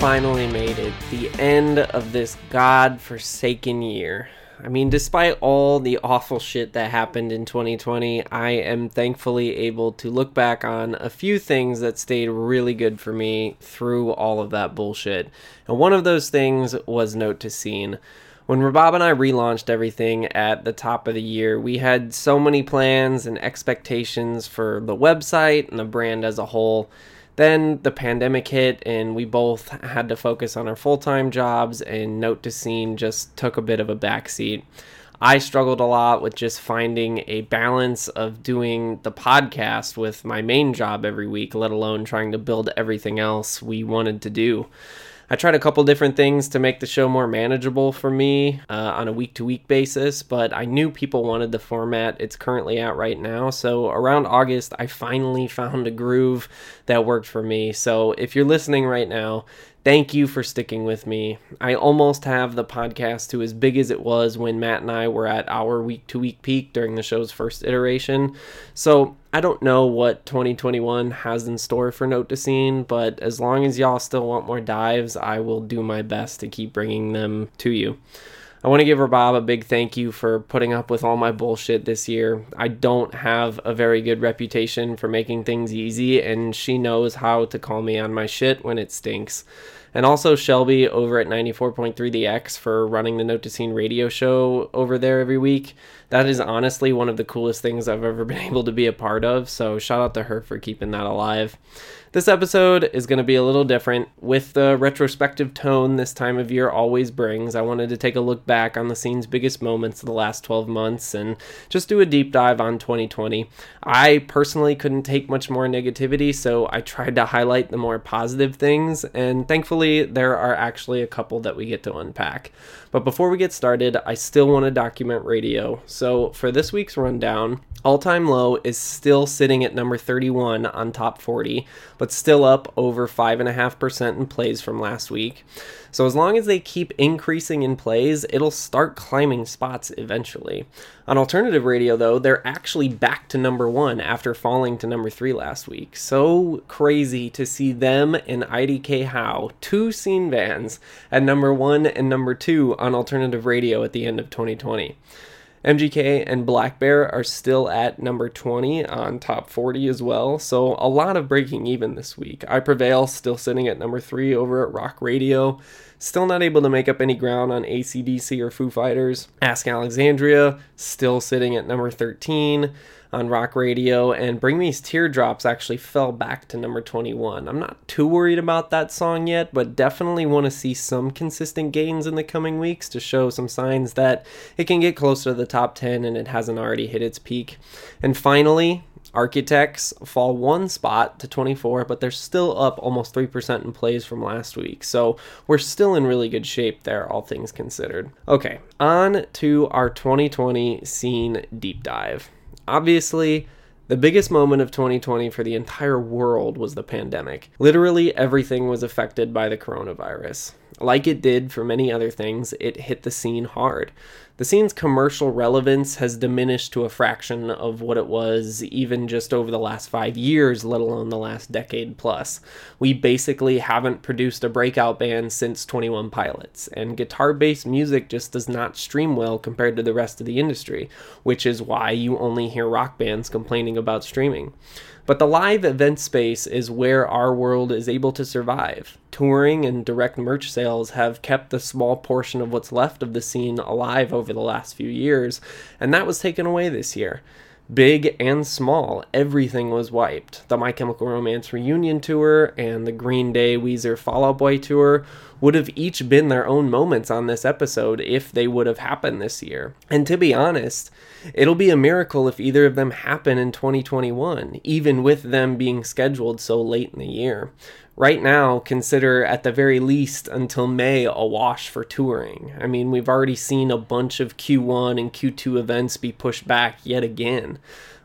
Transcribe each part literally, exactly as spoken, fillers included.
finally made it, the end of this god-forsaken year. I mean, despite all the awful shit that happened in twenty twenty, I am thankfully able to look back on a few things that stayed really good for me through all of that bullshit. And one of those things was Note to Scene. When Rabab and I relaunched everything at the top of the year, we had so many plans and expectations for the website and the brand as a whole. Then the pandemic hit and we both had to focus on our full-time jobs, and Note to Scene just took a bit of a backseat. I struggled a lot with just finding a balance of doing the podcast with my main job every week, let alone trying to build everything else we wanted to do. I tried a couple different things to make the show more manageable for me uh, on a week-to-week basis, but I knew people wanted the format it's currently at right now, so around August, I finally found a groove that worked for me. So if you're listening right now, thank you for sticking with me. I almost have the podcast to as big as it was when Matt and I were at our week-to-week peak during the show's first iteration. So I don't know what twenty twenty-one has in store for Note to Scene, but as long as y'all still want more dives, I will do my best to keep bringing them to you. I want to give Rabab a big thank you for putting up with all my bullshit this year. I don't have a very good reputation for making things easy, and she knows how to call me on my shit when it stinks. And also Shelby over at ninety-four point three The X for running the Note to Scene radio show over there every week. That is honestly one of the coolest things I've ever been able to be a part of, so shout out to her for keeping that alive. This episode is going to be a little different. With the retrospective tone this time of year always brings, I wanted to take a look back on the scene's biggest moments of the last twelve months and just do a deep dive on twenty twenty. I personally couldn't take much more negativity, so I tried to highlight the more positive things, and thankfully there are actually a couple that we get to unpack. But before we get started, I still want to document radio. So for this week's rundown, All Time Low is still sitting at number thirty-one on Top forty, but still up over five point five percent in plays from last week. So as long as they keep increasing in plays, it'll start climbing spots eventually. On alternative radio, though, they're actually back to number one after falling to number three last week. So crazy to see them and I D K How, two scene bands, at number one and number two on alternative radio at the end of twenty twenty. M G K and Black Bear are still at number twenty on Top forty as well, so a lot of breaking even this week. I Prevail still sitting at number three over at Rock Radio, still not able to make up any ground on A C D C or Foo Fighters. Ask Alexandria still sitting at number thirteen on Rock Radio, and Bring Me's Teardrops actually fell back to number twenty-one. I'm not too worried about that song yet, but definitely want to see some consistent gains in the coming weeks to show some signs that it can get closer to the top ten and it hasn't already hit its peak. And finally, Architects fall one spot to twenty-four, but they're still up almost three percent in plays from last week, so we're still in really good shape there, all things considered. Okay, on to our twenty twenty scene deep dive. Obviously, the biggest moment of twenty twenty for the entire world was the pandemic. Literally everything was affected by the coronavirus. Like it did for many other things, it hit the scene hard. The scene's commercial relevance has diminished to a fraction of what it was even just over the last five years, let alone the last decade plus. We basically haven't produced a breakout band since twenty-one Pilots, and guitar-based music just does not stream well compared to the rest of the industry, which is why you only hear rock bands complaining about streaming. But the live event space is where our world is able to survive. Touring and direct merch sales have kept the small portion of what's left of the scene alive over the last few years, and that was taken away this year. Big and small, everything was wiped. The My Chemical Romance reunion tour and the Green Day Weezer Fall Out Boy tour would have each been their own moments on this episode if they would have happened this year. And to be honest, it'll be a miracle if either of them happen in twenty twenty-one, even with them being scheduled so late in the year. Right now, consider at the very least until May a wash for touring. I mean, we've already seen a bunch of Q one and Q two events be pushed back yet again.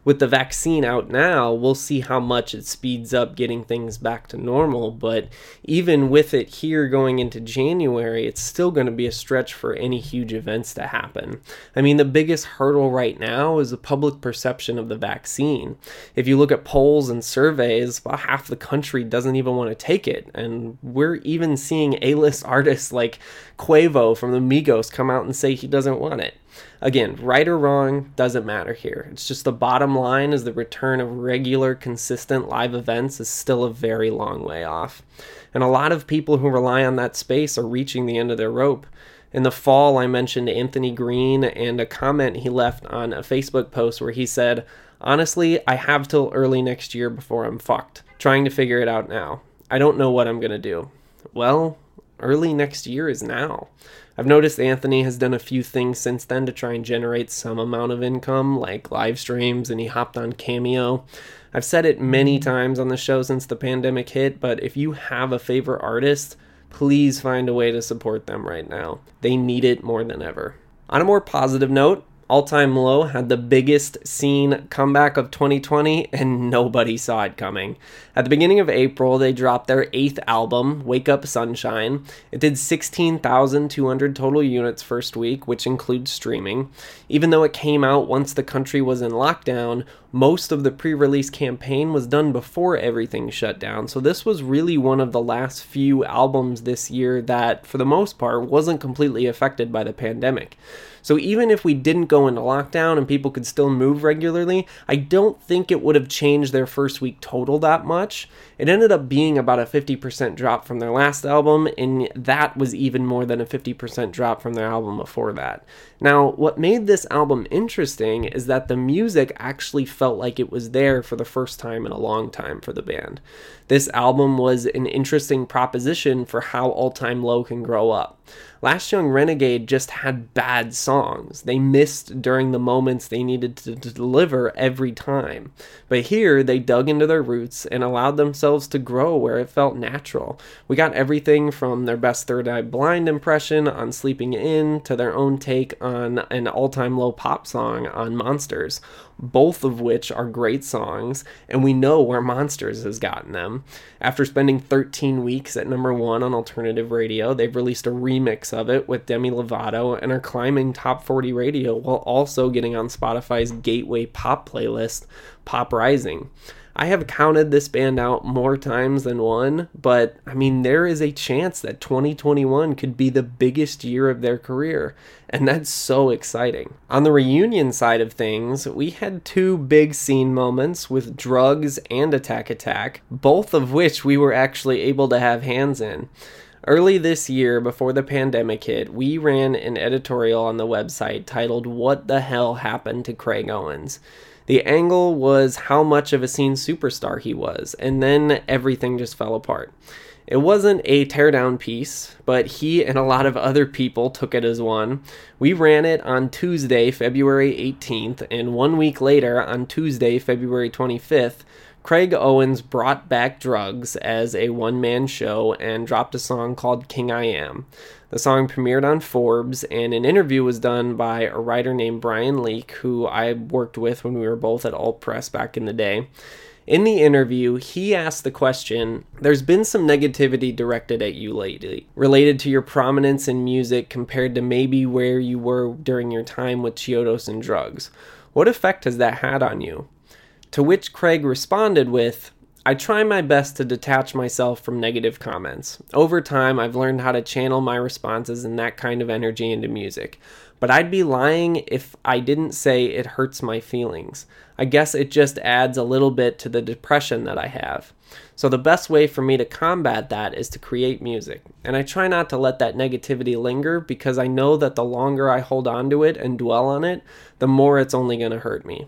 With the vaccine out now, we'll see how much it speeds up getting things back to normal, but even with it here going into January, it's still going to be a stretch for any huge events to happen. I mean, the biggest hurdle right now is the public perception of the vaccine. If you look at polls and surveys, about half the country doesn't even want to take it, and we're even seeing A-list artists like Quavo from the Migos come out and say he doesn't want it. Again, right or wrong, doesn't matter here. It's just the bottom line is the return of regular, consistent live events is still a very long way off. And a lot of people who rely on that space are reaching the end of their rope. In the fall, I mentioned Anthony Green and a comment he left on a Facebook post where he said, "Honestly, I have till early next year before I'm fucked. Trying to figure it out now. I don't know what I'm going to do." Well, early next year is now. I've noticed Anthony has done a few things since then to try and generate some amount of income, like live streams, and he hopped on Cameo. I've said it many times on the show since the pandemic hit, but if you have a favorite artist, please find a way to support them right now. They need it more than ever. On a more positive note, All Time Low had the biggest scene comeback of twenty twenty, and nobody saw it coming. At the beginning of April, they dropped their eighth album, Wake Up Sunshine. It did sixteen thousand two hundred total units first week, which includes streaming. Even though it came out once the country was in lockdown, most of the pre-release campaign was done before everything shut down, so this was really one of the last few albums this year that, for the most part, wasn't completely affected by the pandemic. So even if we didn't go into lockdown and people could still move regularly, I don't think it would have changed their first week total that much. It ended up being about a fifty percent drop from their last album, and that was even more than a fifty percent drop from their album before that. Now, what made this album interesting is that the music actually felt like it was there for the first time in a long time for the band. This album was an interesting proposition for how All Time Low can grow up. Last Young Renegade just had bad songs. They missed during the moments they needed to, to deliver every time. But here, they dug into their roots and allowed themselves to grow where it felt natural. We got everything from their best Third Eye Blind impression on Sleeping In to their own take on an All Time Low pop song on Monsters, both of which are great songs, and we know where Monsters has gotten them. After spending thirteen weeks at number one on alternative radio, they've released a remix of it with Demi Lovato and are climbing top forty radio while also getting on Spotify's gateway pop playlist, Pop Rising. I have counted this band out more times than one, but I mean, there is a chance that twenty twenty-one could be the biggest year of their career, and that's so exciting. On the reunion side of things, we had two big scene moments with Drugs and Attack Attack, both of which we were actually able to have hands in. Early this year, before the pandemic hit, we ran an editorial on the website titled "What the Hell Happened to Craig Owens?" The angle was how much of a scene superstar he was, and then everything just fell apart. It wasn't a teardown piece, but he and a lot of other people took it as one. We ran it on Tuesday, February eighteenth, and one week later, on Tuesday, February twenty-fifth, Craig Owens brought back Drugs as a one-man show and dropped a song called King I Am. The song premiered on Forbes, and an interview was done by a writer named Brian Leak, who I worked with when we were both at Alt Press back in the day. In the interview, he asked the question, "There's been some negativity directed at you lately, related to your prominence in music compared to maybe where you were during your time with Chiodos and Drugs. What effect has that had on you?" To which Craig responded with, "I try my best to detach myself from negative comments. Over time, I've learned how to channel my responses and that kind of energy into music. But I'd be lying if I didn't say it hurts my feelings. I guess it just adds a little bit to the depression that I have. So the best way for me to combat that is to create music. And I try not to let that negativity linger because I know that the longer I hold on to it and dwell on it, the more it's only going to hurt me."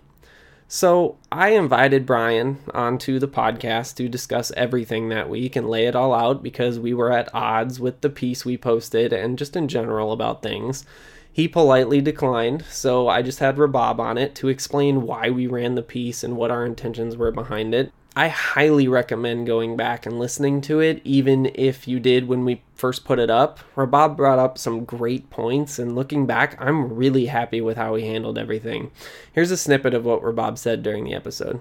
So I invited Brian onto the podcast to discuss everything that week and lay it all out because we were at odds with the piece we posted and just in general about things. He politely declined, so I just had Rabab on it to explain why we ran the piece and what our intentions were behind it. I highly recommend going back and listening to it, even if you did when we first put it up. Rabab brought up some great points, and looking back, I'm really happy with how he handled everything. Here's a snippet of what Rabab said during the episode.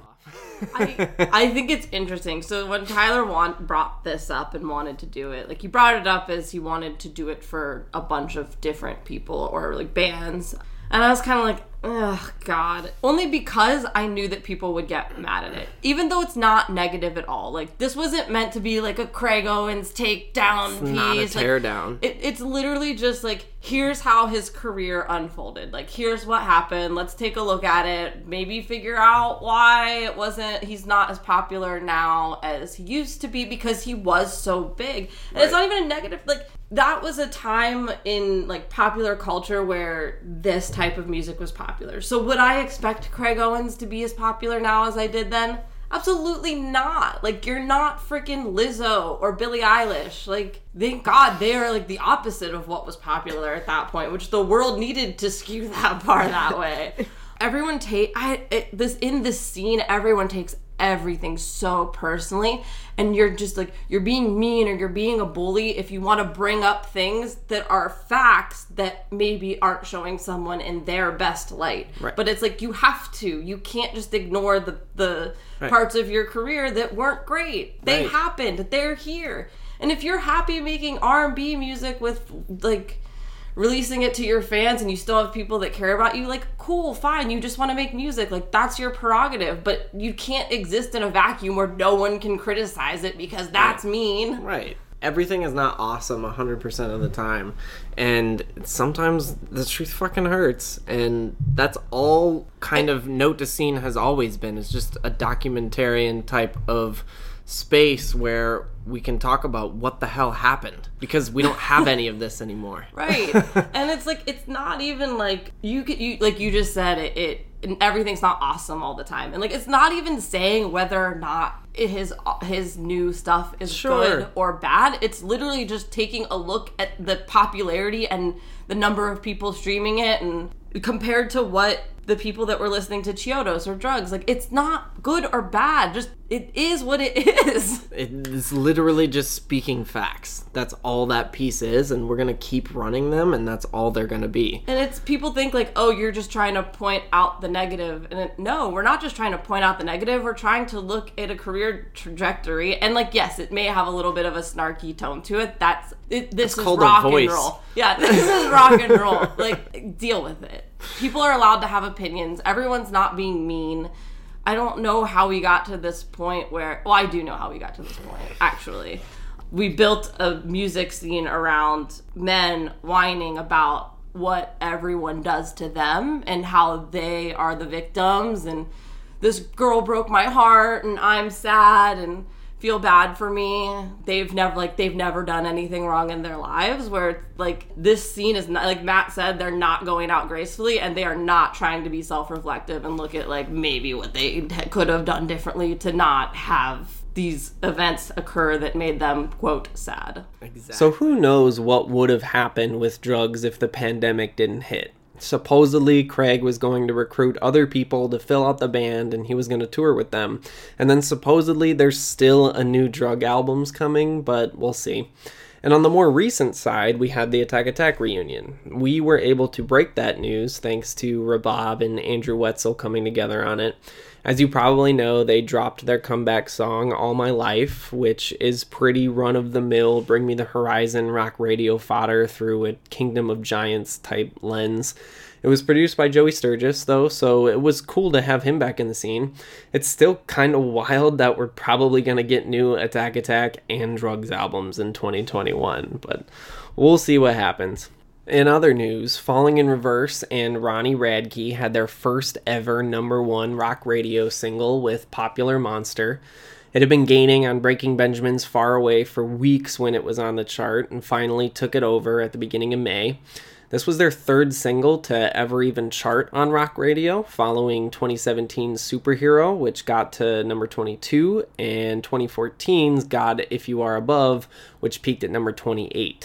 I, I think it's interesting. So when Tyler want, brought this up and wanted to do it, like he brought it up as he wanted to do it for a bunch of different people or like bands. And I was kind of like, ugh, God. Only because I knew that people would get mad at it. Even though it's not negative at all. Like, this wasn't meant to be like a Craig Owens takedown It's piece. not a like, teardown. It, it's literally just like, here's how his career unfolded. Like, here's what happened. Let's take a look at it. Maybe figure out why it wasn't, he's not as popular now as he used to be because he was so big. And right. It's not even a negative, like, that was a time in like popular culture where this type of music was popular. So would I expect Craig Owens to be as popular now as I did then? Absolutely not. Like, you're not freaking Lizzo or Billie Eilish. Like, thank God they are like the opposite of what was popular at that point, which the world needed to skew that far that way. Everyone take I it, this in this scene. Everyone takes everything so personally, and you're just like, you're being mean or you're being a bully if you want to bring up things that are facts that maybe aren't showing someone in their best light. Right. But it's like, you have to. You can't just ignore the the right. parts of your career that weren't great. They right. happened. They're here. And if you're happy making R and B music with like releasing it to your fans and you still have people that care about you, like, cool, fine, you just want to make music, like, that's your prerogative, but you can't exist in a vacuum where no one can criticize it because that's right. mean. Right. Everything is not awesome one hundred percent of the time, and sometimes the truth fucking hurts, and that's all kind of Note to Scene has always been. It's just a documentarian type of space where we can talk about what the hell happened, because we don't have any of this anymore. Right. And it's like, it's not even like you could, you like you just said it, it and everything's not awesome all the time, and like, it's not even saying whether or not his his new stuff is sure. good or bad. It's literally just taking a look at the popularity and the number of people streaming it, and compared to what the people that were listening to Chiodos or Drugs, like, it's not good or bad. Just, it is what it is. It's literally just speaking facts. That's all that piece is, and we're gonna keep running them, and that's all they're gonna be. And it's, people think like, oh, you're just trying to point out the negative, and it, no, we're not just trying to point out the negative. We're trying to look at a career trajectory, and like, yes, it may have a little bit of a snarky tone to it. That's it, this it's is called rock a voice. And roll. Yeah, this is rock and roll. Like, deal with it. People are allowed to have opinions. Everyone's not being mean. I don't know how we got to this point where... Well, I do know how we got to this point, actually. We built a music scene around men whining about what everyone does to them and how they are the victims, and this girl broke my heart and I'm sad and feel bad for me. They've never like they've never done anything wrong in their lives, where it's like, this scene is not, like Matt said, they're not going out gracefully, and they are not trying to be self-reflective and look at like maybe what they could have done differently to not have these events occur that made them, quote, sad. Exactly. So who knows what would have happened with Drugs if the pandemic didn't hit. Supposedly, Craig was going to recruit other people to fill out the band, and he was going to tour with them. And then supposedly there's still a new Drug albums coming, but we'll see. And on the more recent side, we had the Attack Attack reunion. We were able to break that news thanks to Rabab and Andrew Wetzel coming together on it. As you probably know, they dropped their comeback song, All My Life, which is pretty run-of-the-mill, Bring Me the Horizon rock radio fodder through a Kingdom of Giants type lens. It was produced by Joey Sturgis, though, so it was cool to have him back in the scene. It's still kind of wild that we're probably going to get new Attack Attack and Drugs albums in twenty twenty-one, but we'll see what happens. In other news, Falling in Reverse and Ronnie Radke had their first ever number one rock radio single with Popular Monster. It had been gaining on Breaking Benjamin's Far Away for weeks when it was on the chart, and finally took it over at the beginning of May. This was their third single to ever even chart on rock radio, following twenty seventeen's Superhero, which got to number twenty-two, and twenty fourteen's God If You Are Above, which peaked at number twenty-eight.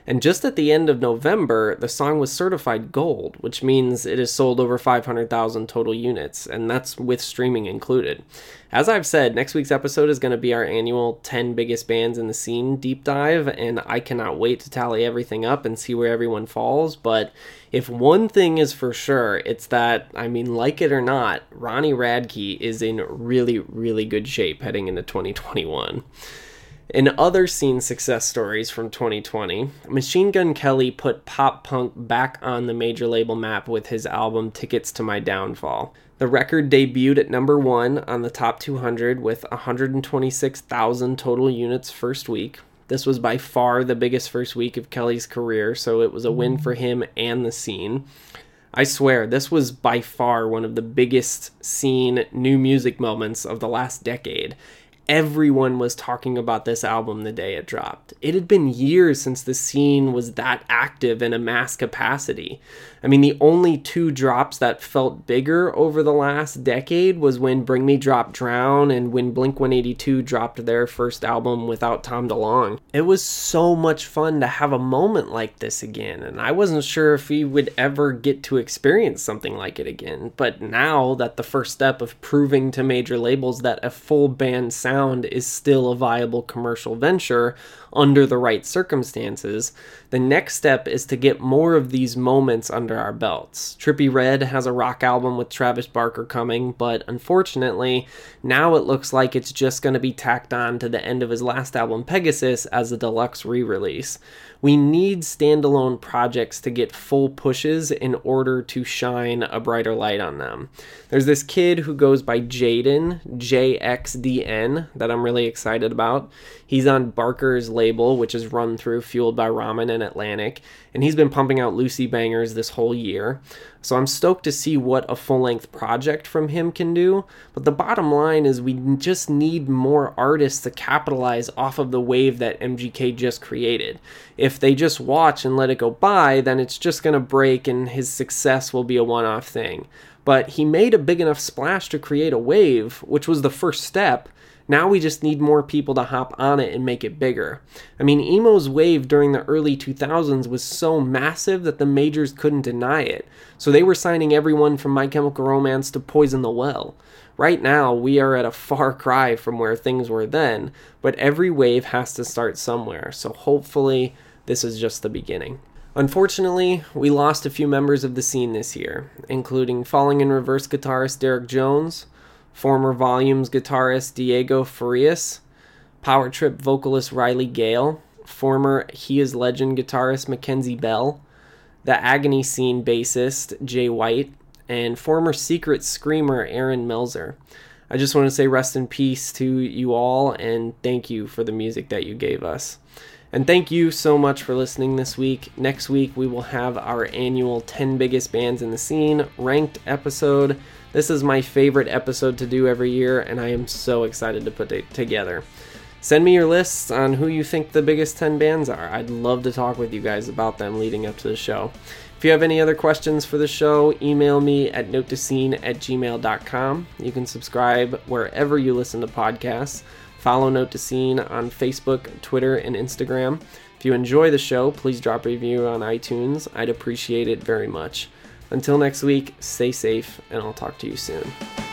And just at the end of November, the song was certified gold, which means it has sold over five hundred thousand total units, and that's with streaming included. As I've said, next week's episode is going to be our annual ten biggest bands in the scene deep dive, and I cannot wait to tally everything up and see where everyone falls. But if one thing is for sure, it's that, I mean, like it or not, Ronnie Radke is in really, really good shape heading into twenty twenty-one. In other scene success stories from twenty twenty, Machine Gun Kelly put pop punk back on the major label map with his album Tickets to My Downfall. The record debuted at number one on the top two hundred with one hundred twenty-six thousand total units first week. This was by far the biggest first week of Kelly's career, so it was a win for him and the scene. I swear, this was by far one of the biggest scene new music moments of the last decade. Everyone was talking about this album the day it dropped. It had been years since the scene was that active in a mass capacity. I mean, the only two drops that felt bigger over the last decade was when Bring Me Drop Drown and when Blink one eighty-two dropped their first album without Tom DeLonge. It was so much fun to have a moment like this again, and I wasn't sure if we would ever get to experience something like it again. But now that the first step of proving to major labels that a full band sound is still a viable commercial venture under the right circumstances, the next step is to get more of these moments under our belts. Trippie Redd has a rock album with Travis Barker coming, but unfortunately, now it looks like it's just going to be tacked on to the end of his last album, Pegasus, as a deluxe re-release. We need standalone projects to get full pushes in order to shine a brighter light on them. There's this kid who goes by Jaden, J X D N, that I'm really excited about. He's on Barker's label, which is run through Fueled by Ramen and Atlantic, and he's been pumping out Lucy bangers this whole year. So I'm stoked to see what a full-length project from him can do, but the bottom line is we just need more artists to capitalize off of the wave that M G K just created. If they just watch and let it go by, then it's just going to break and his success will be a one-off thing. But he made a big enough splash to create a wave, which was the first step. Now we just need more people to hop on it and make it bigger. I mean, emo's wave during the early two thousands was so massive that the majors couldn't deny it. So they were signing everyone from My Chemical Romance to Poison the Well. Right now, we are at a far cry from where things were then, but every wave has to start somewhere. So hopefully, this is just the beginning. Unfortunately, we lost a few members of the scene this year, including Falling in Reverse guitarist Derek Jones, former Volumes guitarist Diego Farias, Power Trip vocalist Riley Gale, former He Is Legend guitarist Mackenzie Bell, the Agony Scene bassist Jay White, and former Secret Screamer Aaron Melzer. I just want to say rest in peace to you all, and thank you for the music that you gave us. And thank you so much for listening this week. Next week, we will have our annual ten Biggest Bands in the Scene ranked episode. This is my favorite episode to do every year, and I am so excited to put it together. Send me your lists on who you think the biggest ten bands are. I'd love to talk with you guys about them leading up to the show. If you have any other questions for the show, email me at note to scene at gmail dot com. You can subscribe wherever you listen to podcasts. Follow Note to Scene on Facebook, Twitter, and Instagram. If you enjoy the show, please drop a review on iTunes. I'd appreciate it very much. Until next week, stay safe, and I'll talk to you soon.